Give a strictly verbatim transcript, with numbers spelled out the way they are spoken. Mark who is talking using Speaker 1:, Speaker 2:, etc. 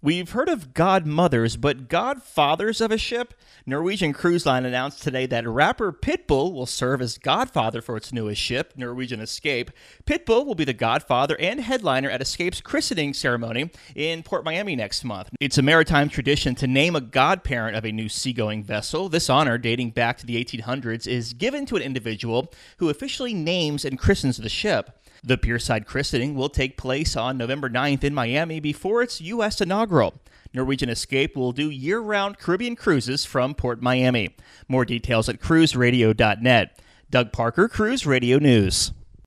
Speaker 1: We've heard of godmothers, but godfathers of a ship? Norwegian Cruise Line announced today that rapper Pitbull will serve as godfather for its newest ship, Norwegian Escape. Pitbull will be the godfather and headliner at Escape's christening ceremony in Port Miami next month. It's a maritime tradition to name a godparent of a new seagoing vessel. This honor, dating back to the eighteen hundreds, is given to an individual who officially names and christens the ship. The Pierside christening will take place on November ninth in Miami before its U S inaugural. Norwegian Escape will do year-round Caribbean cruises from Port Miami. More details at cruise radio dot net. Doug Parker, Cruise Radio News.